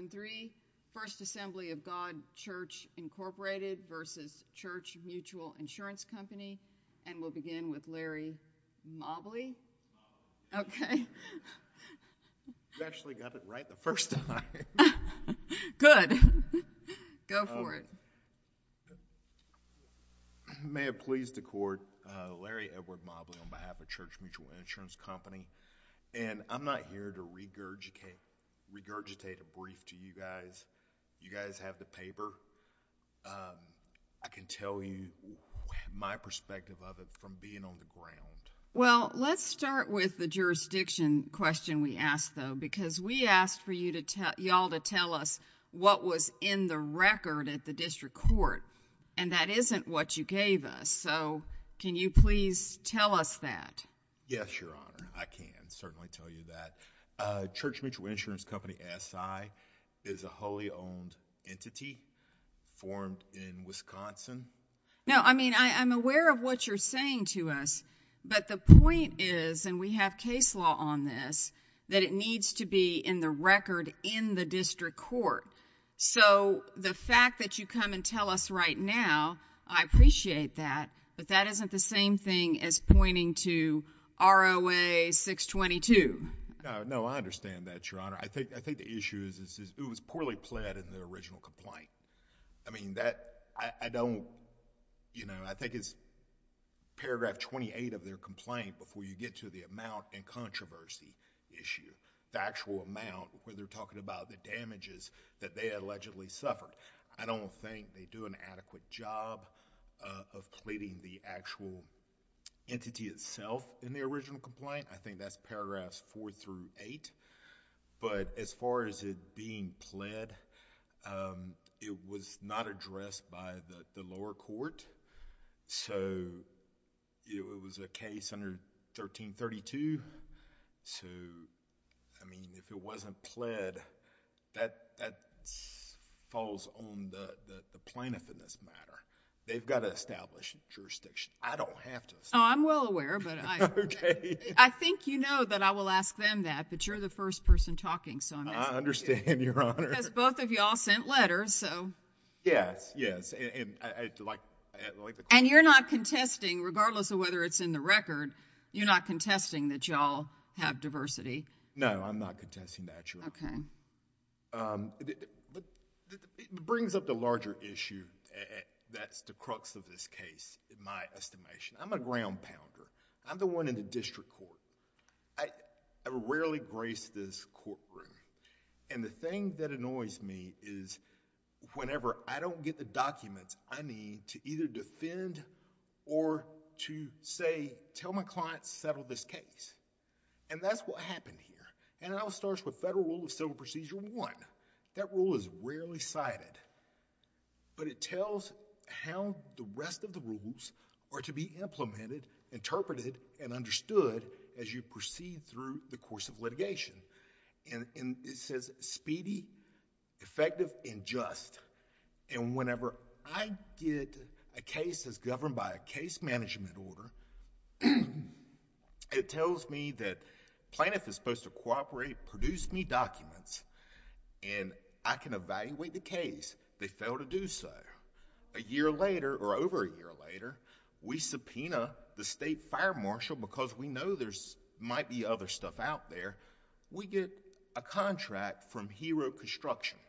7-3, First Assembly of God Church Incorporated versus Church Mutual Insurance Company. And we'll begin with Larry Mobley. Okay. You actually got it right the first time. Good. Go for it. May it please the court, Larry Edward Mobley on behalf of Church Mutual Insurance Company. And I'm not here to regurgitate a brief to you guys. You guys have the paper. I can tell you my perspective of it from being on the ground. Well, let's start with the jurisdiction question we asked, though, because we asked for you to y'all to tell us what was in the record at the district court, and that isn't what you gave us. So can you please tell us that? Yes, Your Honor, I can certainly tell you that. Church Mutual Insurance Company, SI, is a wholly owned entity formed in Wisconsin. No, I mean, I'm aware of what you're saying to us, but the point is, and we have case law on this, that it needs to be in the record in the district court. So the fact that you come and tell us right now, I appreciate that, but that isn't the same thing as pointing to ROA 622. No, I understand that, Your Honor. I think the issue is it was poorly pled in the original complaint. I mean, I don't, I think it's paragraph 28 of their complaint before you get to the amount and controversy issue, the actual amount where they're talking about the damages that they allegedly suffered. I don't think they do an adequate job of pleading the actual entity itself in the original complaint. I think that's paragraphs 4 through 8. But as far as it being pled, it was not addressed by the lower court. So it was a case under 1332. So, I mean, if it wasn't pled, that falls on the plaintiff in this matter. They've got to establish jurisdiction. I don't have to. Oh, I'm well aware, but Okay. I think you know that I will ask them that, but you're the first person talking, so I'm asking. I understand, Your Honor. Because both of y'all sent letters, so. Yes, and I like the. And you're not contesting, regardless of whether it's in the record, you're not contesting that y'all have diversity. No, I'm not contesting that, Your Honor. Okay. But it brings up the larger issue. That's the crux of this case, in my estimation. I'm a ground pounder. I'm the one in the district court. I rarely grace this courtroom. And the thing that annoys me is whenever I don't get the documents I need to either defend or to say, tell my client to settle this case. And that's what happened here. And it all starts with Federal Rule of Civil Procedure 1. That rule is rarely cited. But it tells how the rest of the rules are to be implemented, interpreted, and understood as you proceed through the course of litigation. And it says speedy, effective, and just. And whenever I get a case that's governed by a case management order, it tells me that plaintiff is supposed to cooperate, produce me documents, and I can evaluate the case. They fail to do so. A year later, or over a year later, we subpoena the state fire marshal because we know there's might be other stuff out there. We get a contract from Hero Construction.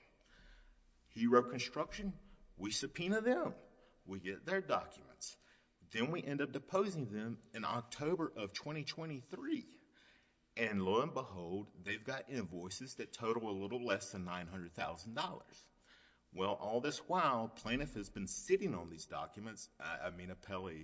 Hero Construction, we subpoena them. We get their documents. Then we end up deposing them in October of 2023. And lo and behold, they've got invoices that total a little less than $900,000. Well, all this while, plaintiff has been sitting on these documents. Appellee,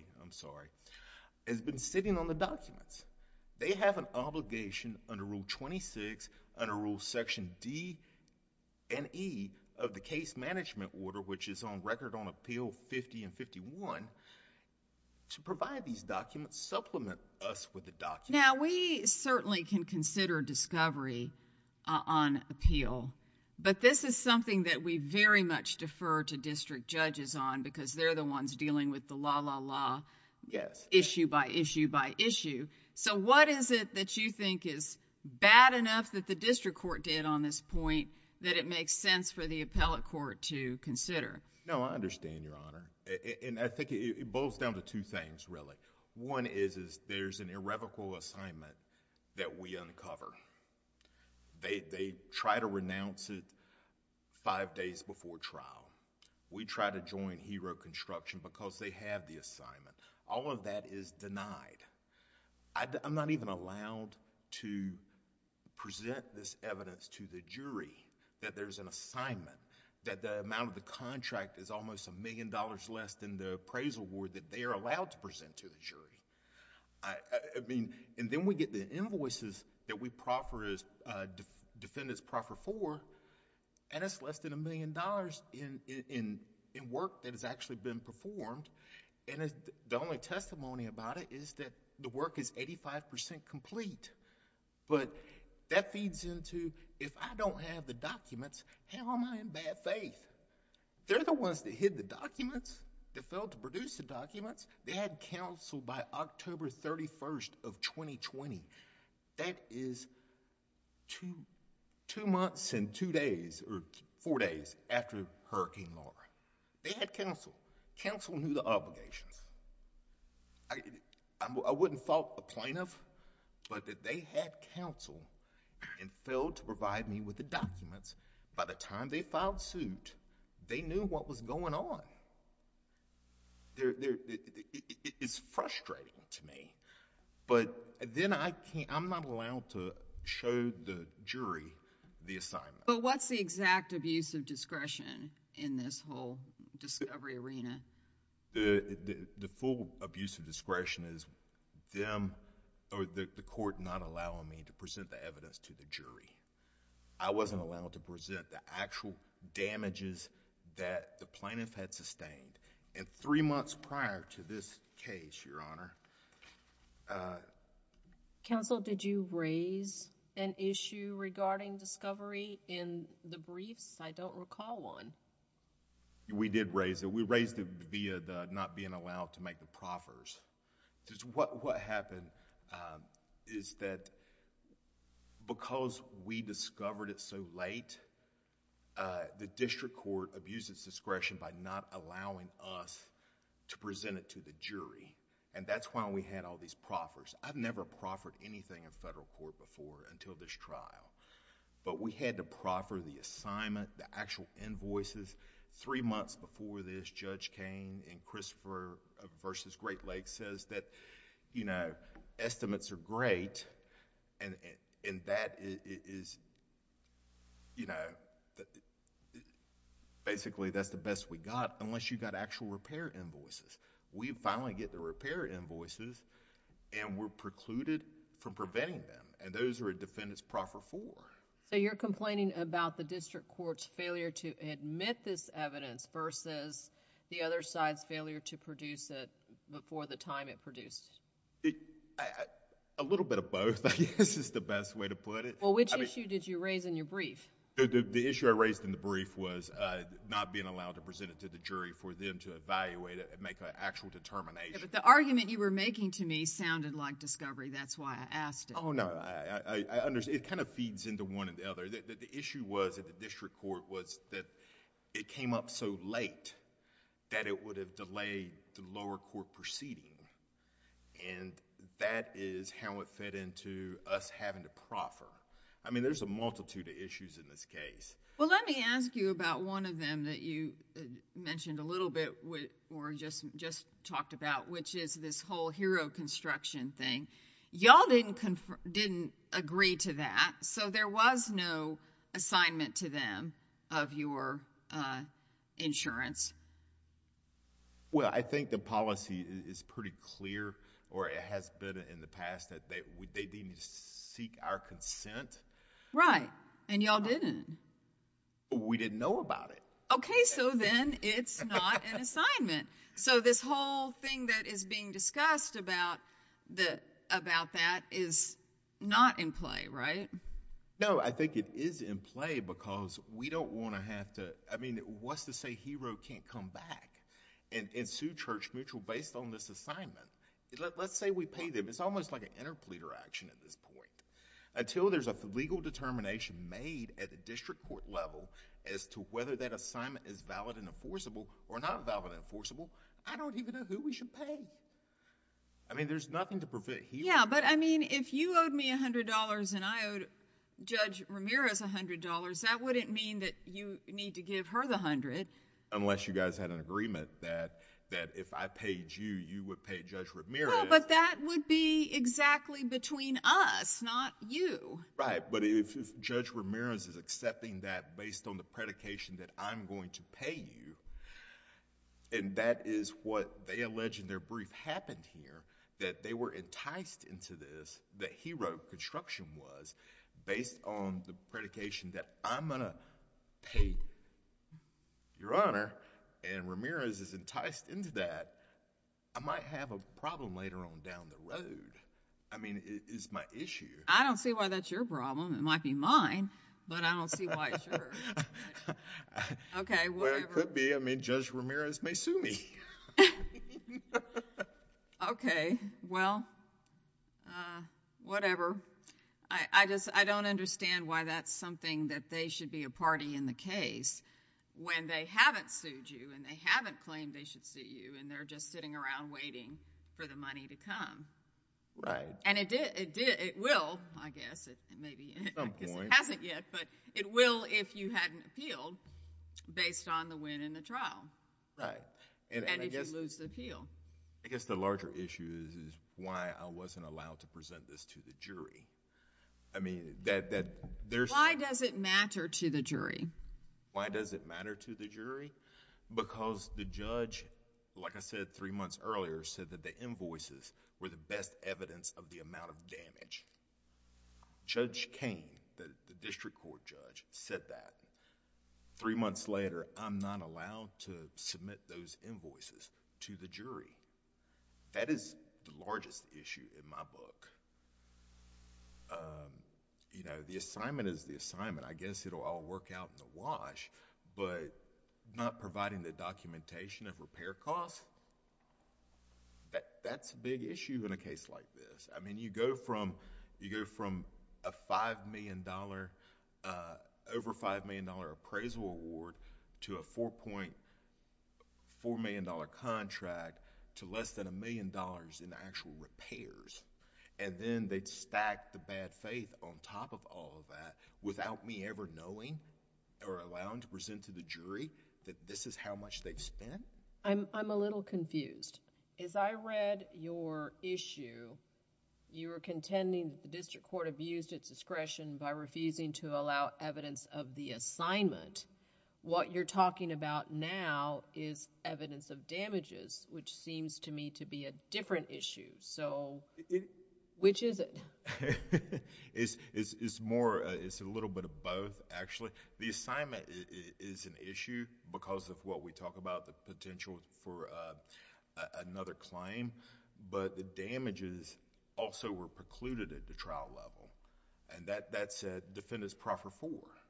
has been sitting on the documents. They have an obligation under Rule 26, under Rule Section D and E of the Case Management Order, which is on Record on Appeal 50 and 51, to provide these documents, supplement us with the documents. Now, we certainly can consider discovery on appeal, but this is something that we very much defer to district judges on because they're the ones dealing with the law, yes, issue by issue by issue. So what is it that you think is bad enough that the district court did on this point that it makes sense for the appellate court to consider. No, I understand, Your Honor. And I think it boils down to two things, really. One is there's an irrevocable assignment that we uncover. They try to renounce it 5 days before trial. We try to join Hero Construction because they have the assignment. All of that is denied. I'm not even allowed to present this evidence to the jury that there's an assignment, that the amount of the contract is almost $1 million less than the appraisal award that they are allowed to present to the jury. I mean, and then we get the invoices that we proffer as defendants proffer for, and it's less than $1 million in work that has actually been performed. And the only testimony about it is that the work is 85% complete. But that feeds into, if I don't have the documents, how am I in bad faith? They're the ones that hid the documents, that failed to produce the documents. They had counsel by October 31st of 2020. That is two months and 2 days, or 4 days after Hurricane Laura. They had counsel. Counsel knew the obligations. I wouldn't fault a plaintiff, but that they had counsel and failed to provide me with the documents. By the time they filed suit, they knew what was going on. It's frustrating to me, but then I'm not allowed to show the jury the assignment. But what's the exact abuse of discretion in this whole discovery arena? The full abuse of discretion is them, or the court not allowing me to present the evidence to the jury. I wasn't allowed to present the actual damages that the plaintiff had sustained. And 3 months prior to this case, Your Honor. Counsel, did you raise an issue regarding discovery in the briefs? I don't recall one. We did raise it. We raised it via the not being allowed to make the proffers. What happened is that because we discovered it so late, the district court abused its discretion by not allowing us to present it to the jury. And that's why we had all these proffers. I've never proffered anything in federal court before until this trial. But we had to proffer the assignment, the actual invoices. 3 months before this, Judge Kane in Christopher versus Great Lakes says that, estimates are great, and that is, basically that's the best we got, unless you got actual repair invoices. We finally get the repair invoices, and we're precluded from preventing them, and those are a defendant's proffer for. So you're complaining about the district court's failure to admit this evidence versus the other side's failure to produce it before the time it produced? A little bit of both, I guess, is the best way to put it. Well, which issue did you raise in your brief? The issue I raised in the brief was not being allowed to present it to the jury for them to evaluate it and make an actual determination. Yeah, but the argument you were making to me sounded like discovery. That's why I asked it. Oh, no. I understand. It kind of feeds into one and the other. The issue was at the district court was that it came up so late that it would have delayed the lower court proceeding. And that is how it fed into us having to proffer. I mean, there's a multitude of issues in this case. Well, let me ask you about one of them that you mentioned a little bit or just talked about, which is this whole Hero Construction thing. Y'all didn't agree to that, so there was no assignment to them of your insurance. Well, I think the policy is pretty clear, or it has been in the past, that they need to seek our consent. Right, and y'all didn't. We didn't know about it. Okay, so then it's not an assignment. So this whole thing that is being discussed about that is not in play, right? No, I think it is in play because we don't want to have to. I mean, what's to say Hero can't come back and sue Church Mutual based on this assignment? Let's say we pay them. It's almost like an interpleader action at this point. Until there's a legal determination made at the district court level as to whether that assignment is valid and enforceable or not valid and enforceable, I don't even know who we should pay. I mean, there's nothing to prevent hearing. Yeah, but I mean, if you owed me $100 and I owed Judge Ramirez $100, that wouldn't mean that you need to give her the $100. Unless you guys had an agreement that if I paid you, you would pay Judge Ramirez. Well, but that would be exactly between us, not you. Right, but if Judge Ramirez is accepting that based on the predication that I'm going to pay you, and that is what they allege in their brief happened here, that they were enticed into this, that Hero Construction was, based on the predication that I'm going to pay Your Honor, and Ramirez is enticed into that, I might have a problem later on down the road. I mean, it is my issue. I don't see why that's your problem. It might be mine, but I don't see why it's yours. Okay, whatever. Well, it could be. I mean, Judge Ramirez may sue me. Okay, well, whatever. I don't understand why that's something that they should be a party in the case when they haven't sued you and they haven't claimed they should sue you and they're just sitting around waiting for the money to come. Right. And it will, I guess. It point. Hasn't yet, but it will if you hadn't appealed based on the win in the trial. Right. And if you lose the appeal. I guess the larger issue is why I wasn't allowed to present this to the jury. I mean, there's... Why does it matter to the jury? Why does it matter to the jury? Because the judge, like I said 3 months earlier, said that the invoices were the best evidence of the amount of damage. Judge Kane, the district court judge, said that. 3 months later, I'm not allowed to submit those invoices to the jury. That is the largest issue in my book. The assignment is the assignment. I guess it'll all work out in the wash, but not providing the documentation of repair costs, that's a big issue in a case like this. I mean, you go from a $5 million, over $5 million appraisal award to a $4.4 million contract to less than $1 million in actual repairs. And then they'd stack the bad faith on top of all of that without me ever knowing or allowing to present to the jury that this is how much they've spent? I'm a little confused. As I read your issue, you were contending that the district court abused its discretion by refusing to allow evidence of the assignment. What you're talking about now is evidence of damages, which seems to me to be a different issue. So... which is it? It's more. It's a little bit of both, actually. The assignment is an issue because of what we talk about, the potential for another claim, but the damages also were precluded at the trial level, and that's a defendant's proffer for.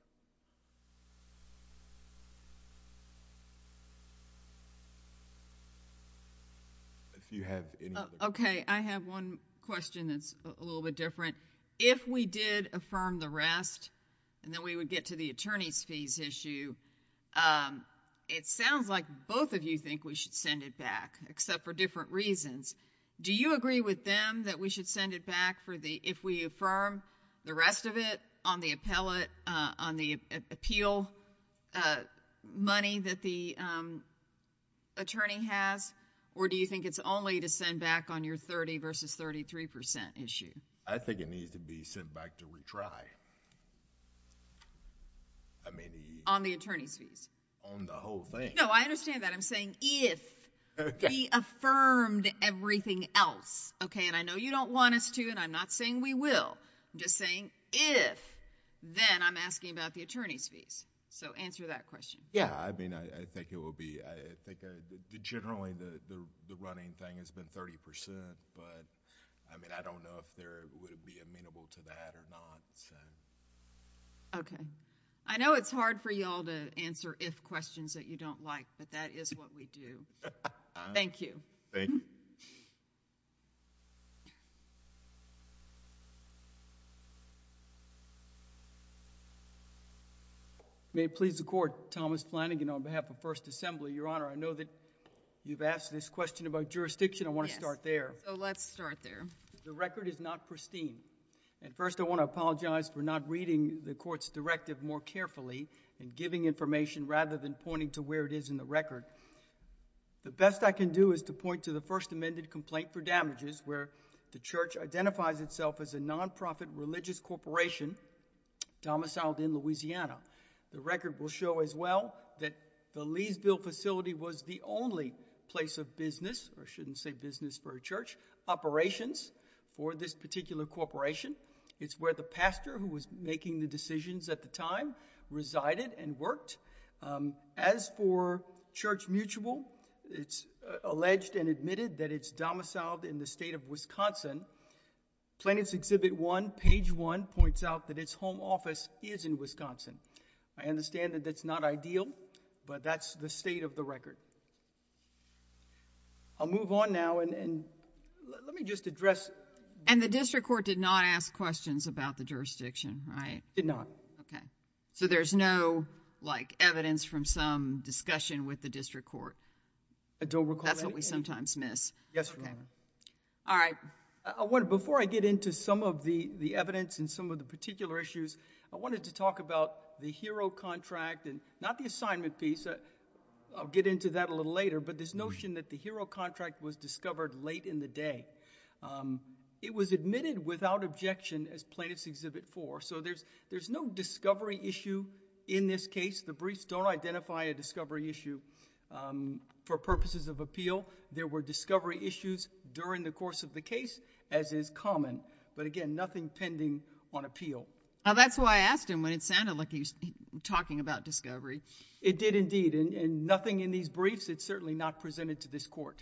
If you have any other... Okay, I have one question that's a little bit different. If we did affirm the rest, and then we would get to the attorney's fees issue, it sounds like both of you think we should send it back, except for different reasons. Do you agree with them that we should send it back if we affirm the rest of it on the appellate, on the appeal money that the attorney has? Or do you think it's only to send back on your 30 versus 33% issue? I think it needs to be sent back to retry. I mean... On the attorney's fees? On the whole thing. No, I understand that. I'm saying if we affirmed everything else, okay, and I know you don't want us to, and I'm not saying we will. I'm just saying if, then I'm asking about the attorney's fees. So answer that question. Yeah, I mean, I think it will be. I think generally the running thing has been 30%, but I mean, I don't know if there would be amenable to that or not. So. Okay. I know it's hard for y'all to answer if questions that you don't like, but that is what we do. Thank you. Thank you. May it please the Court, Thomas Flanagan on behalf of First Assembly. Your Honor, I know that you've asked this question about jurisdiction. I want to start there. So let's start there. The record is not pristine. And first I want to apologize for not reading the Court's directive more carefully and giving information rather than pointing to where it is in the record. The best I can do is to point to the First Amended Complaint for Damages, where the Church identifies itself as a nonprofit religious corporation domiciled in Louisiana. The record will show as well that the Leesville facility was the only place of business, or I shouldn't say business for a church, operations for this particular corporation. It's where the pastor who was making the decisions at the time resided and worked. As for Church Mutual, it's alleged and admitted that it's domiciled in the state of Wisconsin. Plaintiff's Exhibit 1, page 1, points out that its home office is in Wisconsin. I understand that that's not ideal, but that's the state of the record. I'll move on now and let me just address... And the district court did not ask questions about the jurisdiction, right? Did not. Okay. So there's no, evidence from some discussion with the district court? I don't recall. That's what we sometimes miss. Yes, Your Honor. All right. Before I get into some of the evidence and some of the particular issues, I wanted to talk about the HERO contract and not the assignment piece. I'll get into that a little later, but this notion that the HERO contract was discovered late in the day. It was admitted without objection as Plaintiff's Exhibit 4, so there's no discovery issue in this case. The briefs don't identify a discovery issue for purposes of appeal. There were discovery issues during the course of the case, as is common, but again, nothing pending on appeal. Now, that's why I asked him when it sounded like he was talking about discovery. It did indeed, and nothing in these briefs. It's certainly not presented to this court.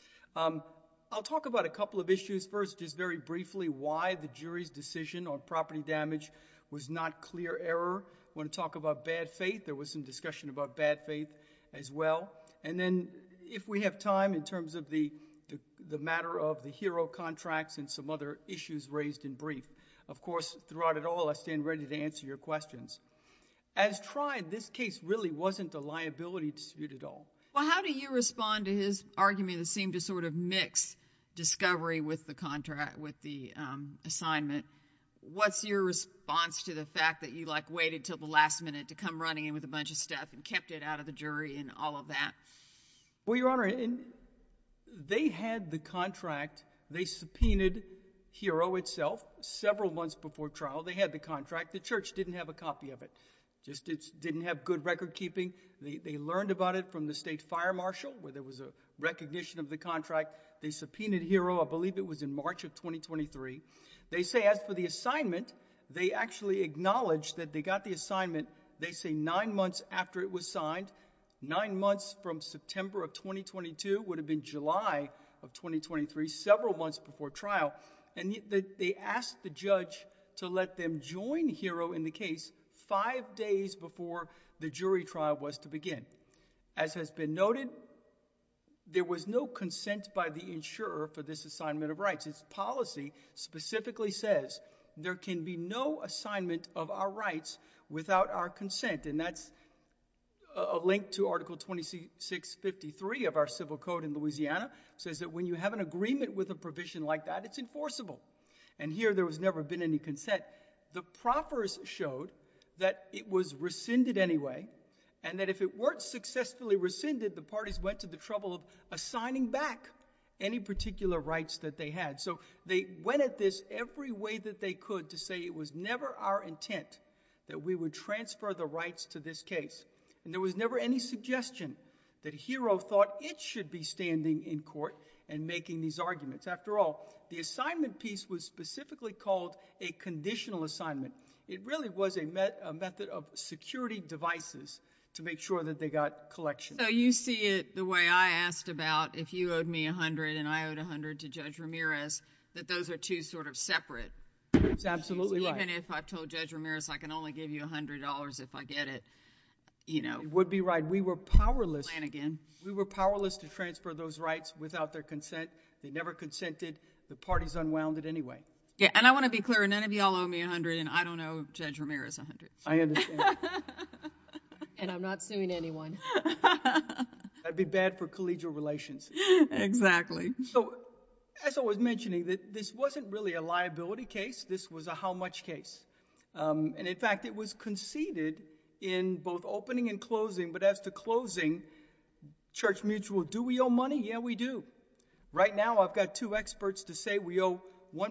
I'll talk about a couple of issues. First, just very briefly, why the jury's decision on property damage was not clear error. I want to talk about bad faith. There was some discussion about bad faith as well. And then, if we have time, in terms of the matter of the HERO contracts and some other issues raised in brief. Of course, throughout it all, I stand ready to answer your questions. As tried, this case really wasn't a liability dispute at all. Well, how do you respond to his argument that seemed to sort of mix discovery with the contract, with the assignment? What's your response to the fact that you waited till the last minute to come running in with a bunch of stuff and kept it out of the jury and all of that? Well, Your Honor, they had the contract. They subpoenaed HERO itself several months before trial. They had the contract. The church didn't have a copy of it. Just it didn't have good record keeping. They learned about it from the state fire marshal, where there was a recognition of the contract. They subpoenaed HERO, I believe it was in March of 2023. They say as for the assignment, they actually acknowledged that they got the assignment, they say 9 months after it was signed. 9 months from September of 2022 would have been July of 2023, several months before trial. And they asked the judge to let them join HERO in the case 5 days before the jury trial was to begin. As has been noted, there was no consent by the insurer for this assignment of rights. Its policy specifically says there can be no assignment of our rights without our consent, and that's a link to Article 2653 of our Civil Code in Louisiana. It says that when you have an agreement with a provision like that, it's enforceable. And here there was never been any consent. The proffers showed that it was rescinded anyway, and that if it weren't successfully rescinded, the parties went to the trouble of assigning back any particular rights that they had. So they went at this every way that they could to say it was never our intent that we would transfer the rights to this case. And there was never any suggestion that HERO thought it should be standing in court and making these arguments. After all, the assignment piece was specifically called a conditional assignment. It really was a method of security devices to make sure that they got collection. So you see it the way I asked about if you owed me $100 and I owed $100 to Judge Ramirez, that those are two sort of separate. That's absolutely right. Even if I've told Judge Ramirez I can only give you $100 if I get it, you know. You would be right. We were powerless. Flanagan. We were powerless to transfer those rights without their consent. They never consented. The parties unwound it anyway. Yeah, and I want to be clear, none of y'all owe me $100 and I don't owe Judge Ramirez $100. I understand. And I'm not suing anyone. That'd be bad for collegial relations. Exactly. So, as I was mentioning, that this wasn't really a liability case. This was a how much case. And in fact, it was conceded in both opening and closing. But as to closing, Church Mutual, do we owe money? Yeah, we do. Right now, I've got two experts to say we owe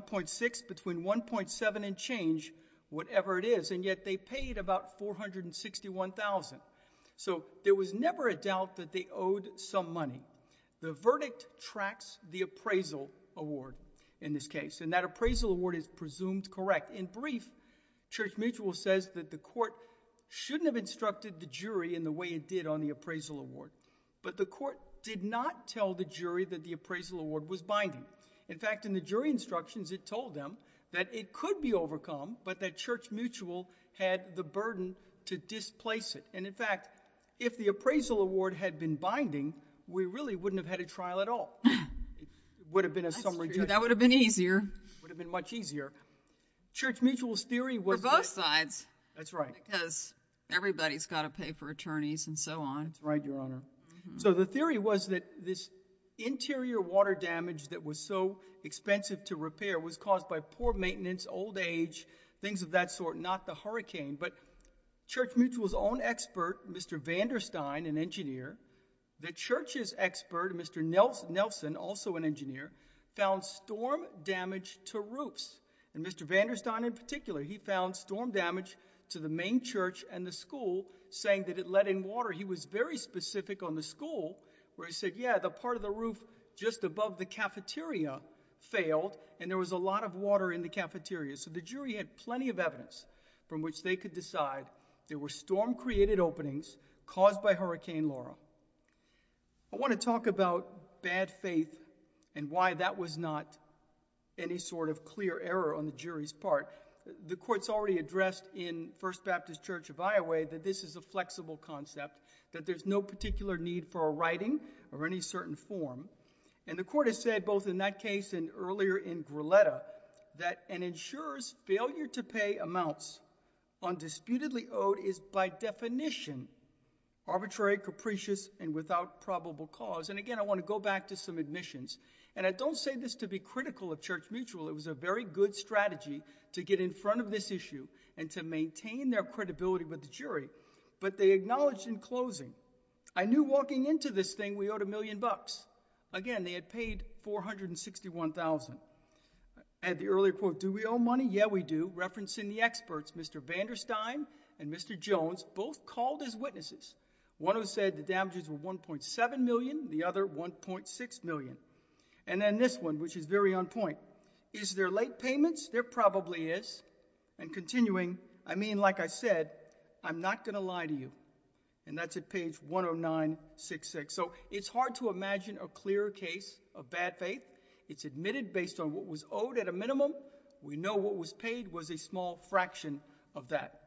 1.6, between 1.7 and change, whatever it is. And yet they paid about $461,000. So there was never a doubt that they owed some money. The verdict tracks the appraisal award in this case, and that appraisal award is presumed correct. In brief, Church Mutual says that the court shouldn't have instructed the jury in the way it did on the appraisal award, but the court did not tell the jury that the appraisal award was binding. In fact, in the jury instructions, it told them that it could be overcome, but that Church Mutual had the burden to displace it. And in fact, if the appraisal award had been binding, we really wouldn't have had a trial at all. It would have been a summary judgment. That would have been easier. Would have been much easier. Church Mutual's theory was for both sides. That's right. Because everybody's got to pay for attorneys and so on. That's right, Your Honor. Mm-hmm. So the theory was that this interior water damage that was so expensive to repair was caused by poor maintenance, old age, things of that sort, not the hurricane. But Church Mutual's own expert, Mr. Vanderstein, an engineer, the church's expert, Mr. Nelson, also an engineer, found storm damage to roofs. And Mr. Vanderstein in particular, he found storm damage to the main church and the school, saying that it let in water. He was very specific on the school, where he said, yeah, the part of the roof just above the cafeteria failed, and there was a lot of water in the cafeteria. So the jury had plenty of evidence from which they could decide there were storm-created openings caused by Hurricane Laura. I want to talk about bad faith and why that was not any sort of clear error on the jury's part. The court's already addressed in First Baptist Church of Iowa that this is a flexible concept, that there's no particular need for a writing or any certain form. And the court has said, both in that case and earlier in Grilletta, that an insurer's failure to pay amounts undisputedly owed is by definition arbitrary, capricious, and without probable cause. And again, I want to go back to some admissions. And I don't say this to be critical of Church Mutual. It was a very good strategy to get in front of this issue and to maintain their credibility with the jury. But they acknowledged in closing, I knew walking into this thing we owed $1 million. Again, they had paid $461,000. I had the earlier quote, do we owe money? Yeah, we do, referencing the experts, Mr. Vanderstein and Mr. Jones, both called as witnesses. One who said the damages were $1.7 million, the other $1.6 million. And then this one, which is very on point. Is there late payments? There probably is. And continuing, I mean, like I said, I'm not going to lie to you. And that's at page 10966. So it's hard to imagine a clearer case of bad faith. It's admitted based on what was owed at a minimum. We know what was paid was a small fraction of that.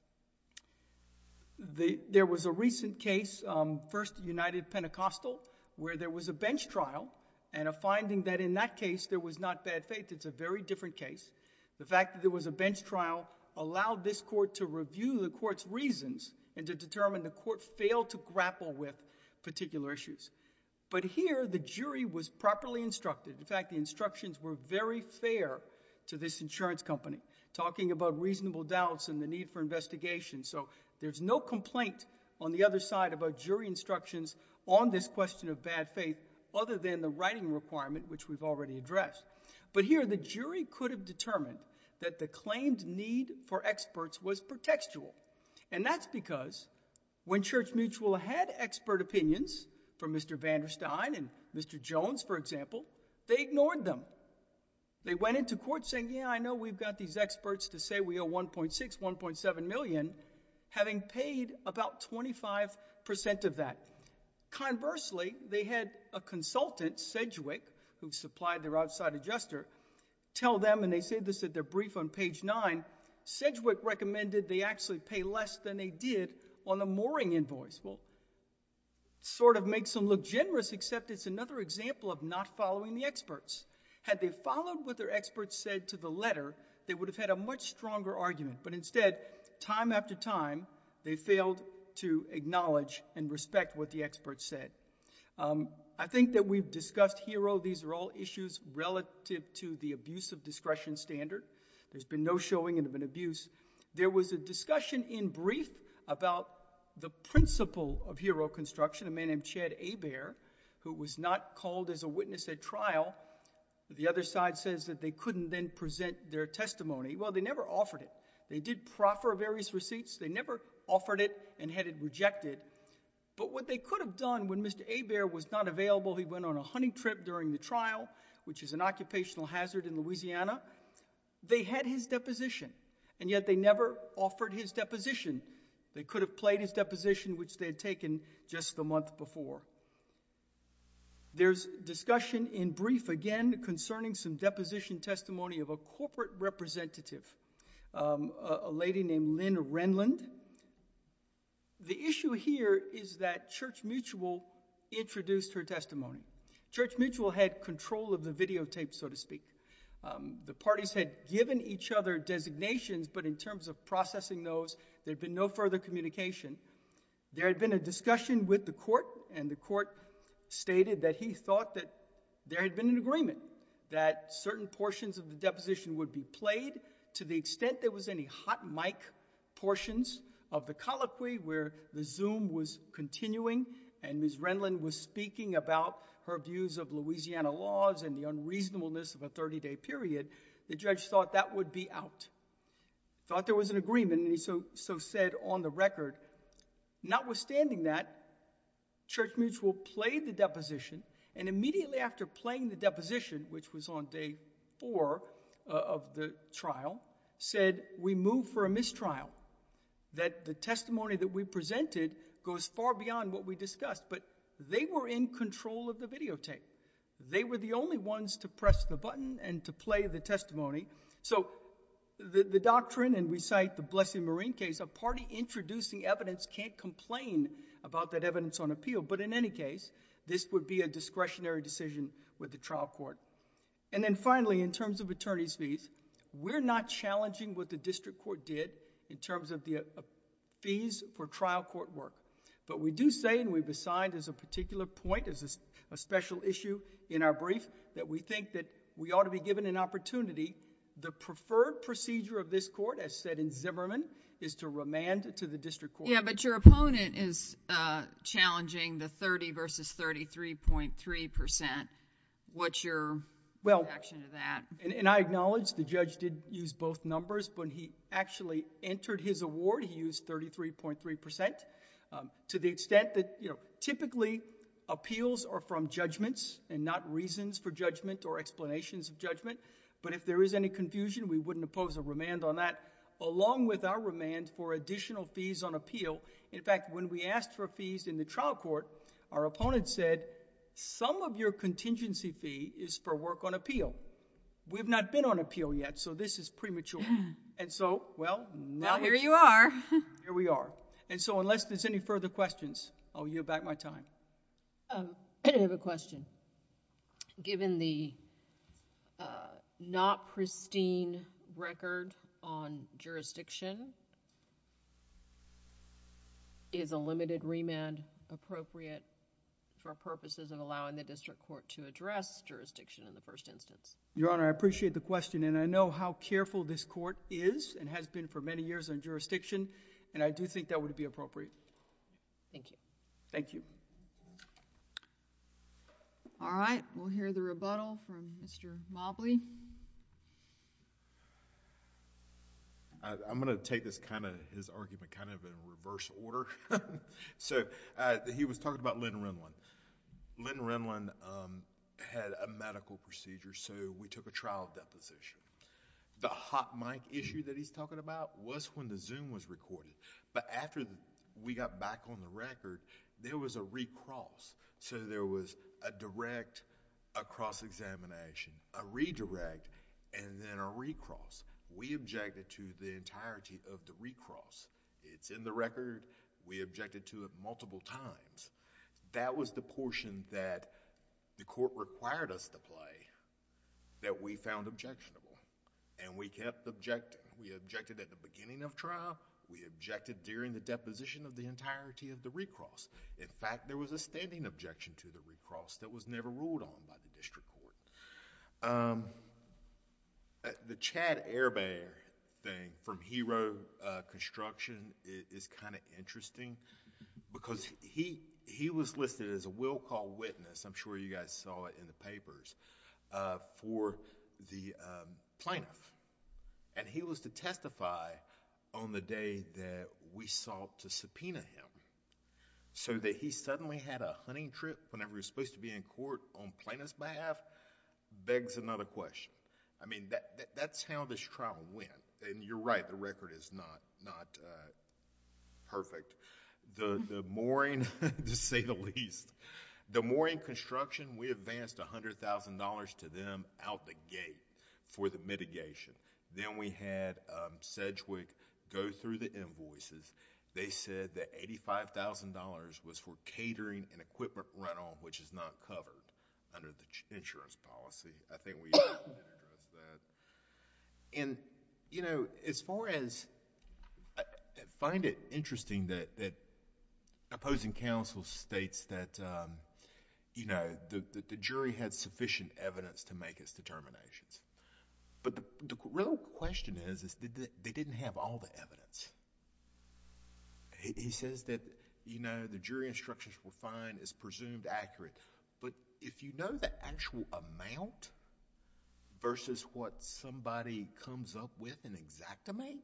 There was a recent case, First United Pentecostal, where there was a bench trial and a finding that in that case there was not bad faith. It's a very different case. The fact that there was a bench trial allowed this court to review the court's reasons and to determine the court failed to grapple with particular issues. But here, the jury was properly instructed. In fact, the instructions were very fair to this insurance company, talking about reasonable doubts and the need for investigation. So there's no complaint on the other side about jury instructions on this question of bad faith other than the writing requirement, which we've already addressed. But here, the jury could have determined that the claimed need for experts was pretextual. And that's because when Church Mutual had expert opinions from Mr. Vanderstein and Mr. Jones, for example, they ignored them. They went into court saying, yeah, I know we've got these experts to say we owe 1.6, 1.7 million, having paid about 25% of that. Conversely, they had a consultant, Sedgwick, who supplied their outside adjuster, tell them, and they say this at their brief on page 9, Sedgwick recommended they actually pay less than they did on the mooring invoice. Well, sort of makes them look generous, except it's another example of not following the experts. Had they followed what their experts said to the letter, they would have had a much stronger argument. But instead, time after time, they failed to acknowledge and respect what the experts said. I think that we've discussed HERO. These are all issues relative to the abuse of discretion standard. There's been no showing of an abuse. There was a discussion in brief about the principle of HERO construction, a man named Chad Hebert, who was not called as a witness at trial. The other side says that they couldn't then present their testimony. Well, they never offered it. They did proffer various receipts. They never offered it and had it rejected. But what they could have done when Mr. Hebert was not available, he went on a hunting trip during the trial, which is an occupational hazard in Louisiana. They had his deposition, and yet they never offered his deposition. They could have played his deposition, which they had taken just the month before. There's discussion in brief again concerning some deposition testimony of a corporate representative, a lady named Lynn Renland. The issue here is that Church Mutual introduced her testimony. Church Mutual had control of the videotape, so to speak. The parties had given each other designations, but in terms of processing those, there had been no further communication. There had been a discussion with the court, and the court stated that he thought that there had been an agreement that certain portions of the deposition would be played to the extent there was any hot mic portions of the colloquy where the Zoom was continuing and Ms. Renland was speaking about her views of Louisiana laws and the unreasonableness of a 30-day period. The judge thought that would be out. Thought there was an agreement, and he so said on the record. Notwithstanding that, Church Mutual played the deposition, and immediately after playing the deposition, which was on day 4 of the trial, said, we move for a mistrial, that the testimony that we presented goes far beyond what we discussed. But they were in control of the videotape. They were the only ones to press the button and to play the testimony. So the doctrine, and we cite the Blessing Marine case, a party introducing evidence can't complain about that evidence on appeal. But in any case, this would be a discretionary decision with the trial court. And then finally, in terms of attorney's fees, we're not challenging what the district court did in terms of the fees for trial court work. But we do say, and we've assigned as a particular point, as a special issue in our brief, that we think that we ought to be given an opportunity. The preferred procedure of this court, as said in Zimmerman, is to remand to the district court. Yeah, but your opponent is challenging the 30 versus 33.3%. What's your reaction to that? And I acknowledge the judge did use both numbers. When he actually entered his award, he used 33.3%. To the extent that, typically appeals are from judgments and not reasons for judgment or explanations of judgment. But if there is any confusion, we wouldn't oppose a remand on that, along with our remand for additional fees on appeal. In fact, when we asked for fees in the trial court, our opponent said, some of your contingency fee is for work on appeal. We've not been on appeal yet, so this is premature. And so, now here you are. Here we are. And so unless there's any further questions, I'll yield back my time. I have a question. Given the not pristine record on jurisdiction, is a limited remand appropriate for purposes of allowing the district court to address jurisdiction in the first instance? Your Honor, I appreciate the question, and I know how careful this court is and has been for many years on jurisdiction, and I do think that would be appropriate. Thank you. Thank you. All right, we'll hear the rebuttal from Mr. Mobley. I'm going to take his argument kind of in reverse order. So he was talking about Lynn Renland. Lynn Renland had a medical procedure, so we took a trial deposition. The hot mic issue that he's talking about was when the Zoom was recorded. But after we got back on the record, there was a recross. So there was a direct, a cross-examination, a redirect, and then a recross. We objected to the entirety of the recross. It's in the record. We objected to it multiple times. That was the portion that the court required us to play that we found objectionable. And we kept objecting. We objected at the beginning of trial. We objected during the deposition of the entirety of the recross. In fact, there was a standing objection to the recross that was never ruled on by the district court. The Chad Airbear thing from Hero Construction is kind of interesting because he was listed as a will call witness. I'm sure you guys saw it in the papers for the plaintiff. And he was to testify on the day that we sought to subpoena him. So that he suddenly had a hunting trip whenever he was supposed to be in court on plaintiff's behalf begs another question. I mean, that's how this trial went. And you're right, the record is not perfect. The mooring, to say the least, the mooring construction, we advanced $100,000 to them out the gate for the mitigation. Then we had Sedgwick go through the invoices. They said that $85,000 was for catering and equipment rental, which is not covered under the insurance policy. I think we did address that. And, you know, as far as I find it interesting that opposing counsel states that, you know, the jury had sufficient evidence to make its determinations. But the real question is they didn't have all the evidence. He says that, you know, the jury instructions were fine, it's presumed accurate. But if you know the actual amount versus what somebody comes up with in Xactimate,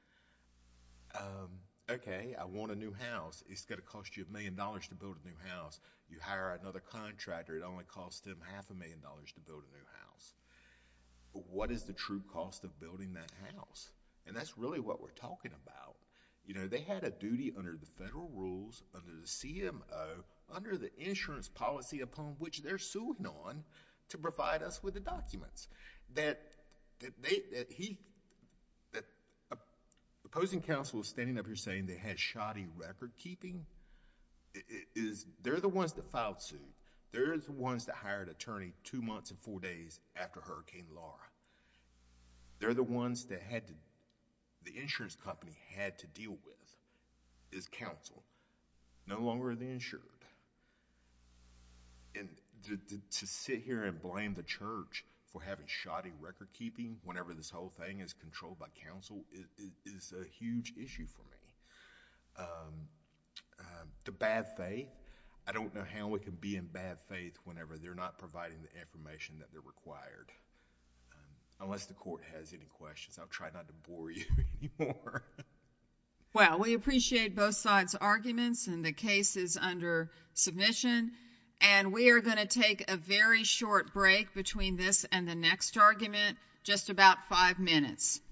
okay, I want a new house. It's going to cost you $1 million to build a new house. You hire another contractor, it only costs them $500,000 to build a new house. But what is the true cost of building that house? And that's really what we're talking about. You know, they had a duty under the federal rules, under the CMO, under the insurance policy upon which they're suing on to provide us with the documents. That opposing counsel is standing up here saying they had shoddy record keeping. They're the ones that filed suit. They're the ones that hired an attorney 2 months and 4 days after Hurricane Laura. They're the ones that the insurance company had to deal with as counsel, no longer the insured. And to sit here and blame the church for having shoddy record keeping whenever this whole thing is controlled by counsel is a huge issue for me. The bad faith, I don't know how we can be in bad faith whenever they're not providing the information that they're required. Unless the court has any questions, I'll try not to bore you anymore. Well, we appreciate both sides' arguments, and the case is under submission. And we are going to take a very short break between this and the next argument, just about 5 minutes.